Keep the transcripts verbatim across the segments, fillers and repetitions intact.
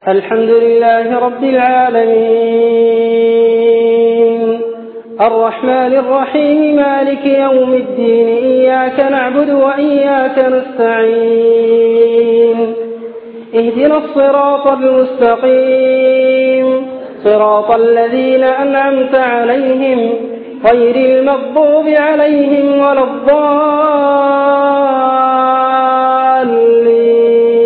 الحمد لله رب العالمين الرحمن الرحيم مالك يوم الدين إياك نعبد وإياك نستعين اهدنا الصراط المستقيم صراط الذين أنعمت عليهم غير المغضوب عليهم ولا الضالين.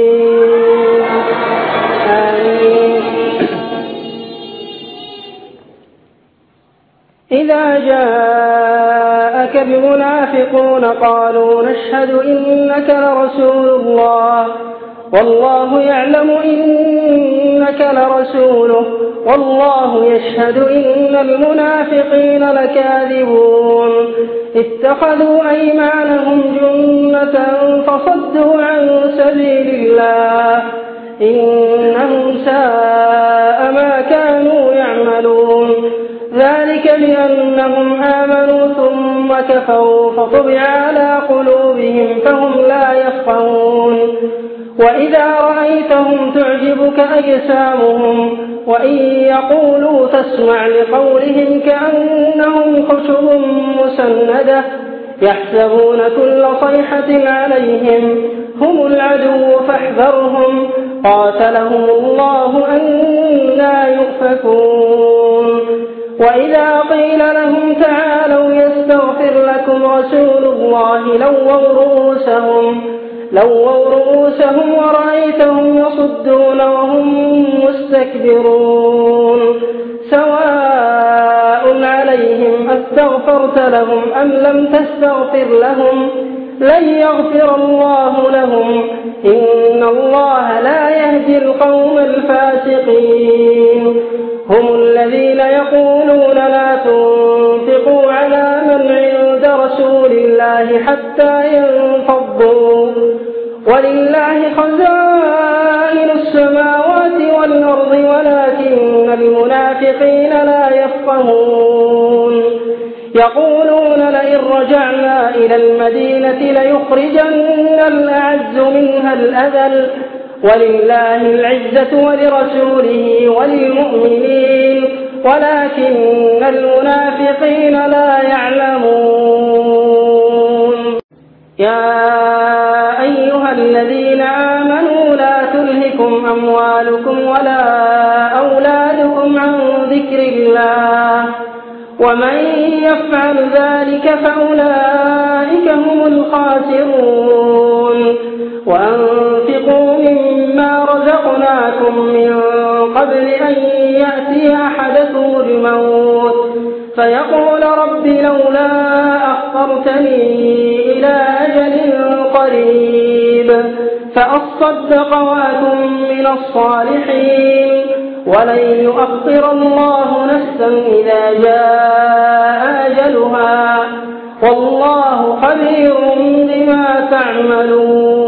إذا جاءك المنافقون قالوا نشهد إنك لرسول الله والله يعلم إنك لرسوله والله يشهد إن المنافقين لكاذبون اتخذوا أيمانهم جنة فصدوا عن سبيل الله إنهم ساء ما كانوا يعملون ذلك بأنهم آمنوا ثم كفروا فطبع على قلوبهم فهم لا يفقهون وإذا رأيتهم تعجبك أجسامهم وإن يقولوا تسمع لقولهم كأنهم خشب مسندة يحسبون كل صيحة عليهم هم العدو فاحذرهم قاتلهم الله أنى يؤفكون وإذا قيل لهم تعالوا يستغفر لكم رسول الله لووا رؤوسهم لووا رؤوسهم ورأيتهم يصدون وهم مستكبرون سواء عليهم أستغفرت لهم أم لم تستغفر لهم لن يغفر الله لهم إن الله لا يهدي القوم الفاسقين هم الذين يقولون لا تنفقوا على من عند رسول الله حتى ينفضوا ولله خزائن السماوات والأرض ولكن المنافقين لا يفقهون يقولون لئن رجعنا إلى المدينة ليخرجن الأعز منها الأذل ولله العزة ولرسوله وللمؤمنين ولكن المنافقين لا يعلمون يا أيها الذين آمنوا لا تلهكم أموالكم ولا أولادكم عن ذكر الله ومن يفعل ذلك فأولئك هم الخاسرون وأنفقوا مما رزقناكم من قبل أن يأتي أحدكم الموت فيقول رب لولا أخرتني إلى أجل قريب فأصدق وأكن من الصالحين ولن يؤخر الله نفسا إذا جاء أجلها والله خبير بما تعملون.